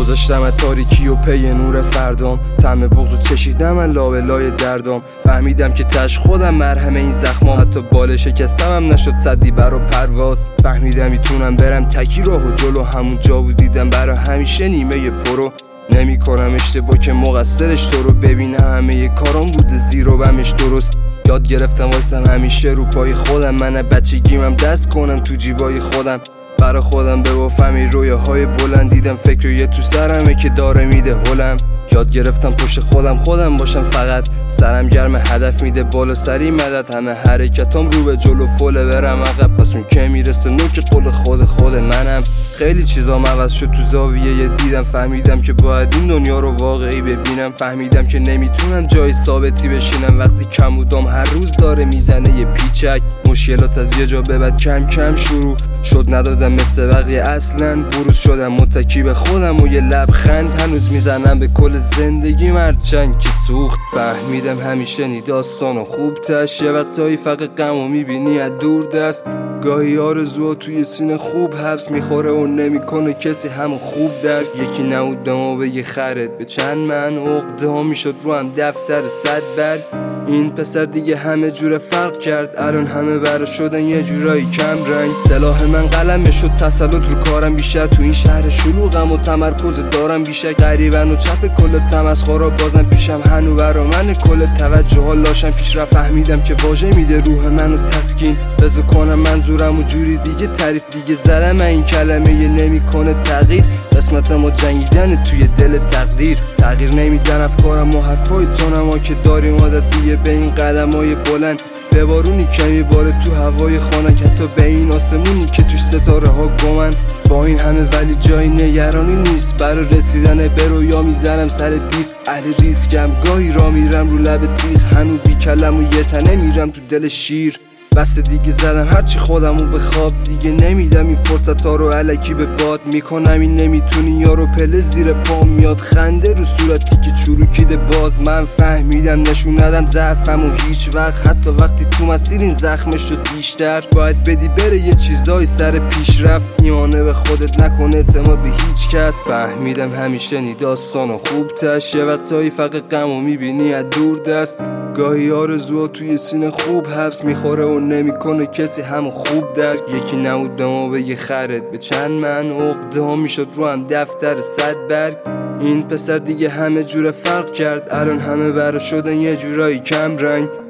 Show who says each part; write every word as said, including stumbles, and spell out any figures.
Speaker 1: گذاشتم از تاریکی و پی نور فردام، طعم بغضو چشیدم من لابلای دردام. فهمیدم که تش خودم مرهم این زخمام، حتی بال شکستم هم نشد صدی برا پرواز. فهمیدم میتونم برم تکی راه و جلو، همون جا و دیدم برا همیشه نیمه پرو. نمی کنم اشتباه که مقصرش تو رو، ببینم همه کارام بوده زیر و بمش درست. یاد گرفتم وایسم همیشه رو پای خودم، من بچگیمم دست کنم تو جیبای خودم. برا خودم ببافم این رویاهای بلند، دیدم فکر یه تو سرمه که داره میده هلم. یاد گرفتم پشت خودم خودم باشم، فقط سرم گرم هدف میده بالا سری مدد. همه حرکتام رو به جلو فله برم عقب، پس اون که میرسه نوک قول خود خود منم. خیلی چیزام عوض شد تو زاویه دیدم، فهمیدم که باید این دنیا رو واقعی ببینم. فهمیدم که نمیتونم جای ثابتی بشینم، وقتی کم و دام هر روز داره میزنه یه پیچک. مشکلات از یه جا به بعد کم کم شروع شد، ندادم مثل بقیه اصلا بروز شدم متکی به خودم و یه لبخند هنوز میزنم به کل زندگی مرچنگ که سوخت. فهمیدم همیشه نی داستان و خوب تش، یه وقتایی فقط غم و میبینی از دور دست. گاهی آرزوها توی سینه خوب حبس میخوره و نمیکنه کسی همو خوب درک. یکی نبودم و بگه خرد به چند من، عقده ها میشد رو هم دفتر صد برگ. این پسر دیگه همه جور فرق کرد، الان همه برا شدن یه جورایی کم رنگ. سلاح من قلمه شد تسلط رو کارم بیشتر، تو این شهر شلوغم و تمرکز دارم بیشتر. غریبن و چپ کل تمسخرا بازم پیشم، هنو برا من کل توجه ها لاشم پیش رفت. فهمیدم که واژه میده روح منو تسکین، بذار کنم منظورم و جوری دیگه تعریف دیگه زدم این کلمه یه نمیکنه تغییر. قسمتم و جنگیدن توی دل تقدیر، تغییر نمیدن افکارم و حرفای تونم ها که داریم عادت دیگه به این قدم های بلند. به بارونی کمی باره تو هوای خانک، حتی به این آسمونی که توش ستاره ها گمن. با این همه ولی جای نگرانی نیست، برای رسیدن به رویا میزنم سر دیو. اهل ریسکم گاهی را میرم رو لب تیغ، هنو بی کلم و یه تنه میرم تو دل شیر. بس دیگه زدم هرچی خودمو به خواب، دیگه نمیدم این فرصت ها رو علکی به باد. میکنم این نمیتونی یارو پله زیر پام میاد، خنده رو صورتی که چروکیده باز. من فهمیدم نشون ندم ضعفم و هیچ وقت، حتی وقتی تو مسیر این زخمش شد بیشتر. باید بدی بره یه چیزایی سر پیشرفت، ایمانه به خودت نکن اعتماد به هیچ کس. فهمیدم همیشه نی داستان و خوب تش، یه وقتایی فقط غم و میبینی از دور دست. گاهی آرزوها توی سینه خوب حبس میخوره و نمیکنه کسی همو خوب درک. یکی نبودم و بگه خرد به چند من، عقده ها میشد رو هم دفتر صد برگ. این پسر دیگه همه جور فرق کرد، الان همه برا شدن یه جورایی کم رنگ.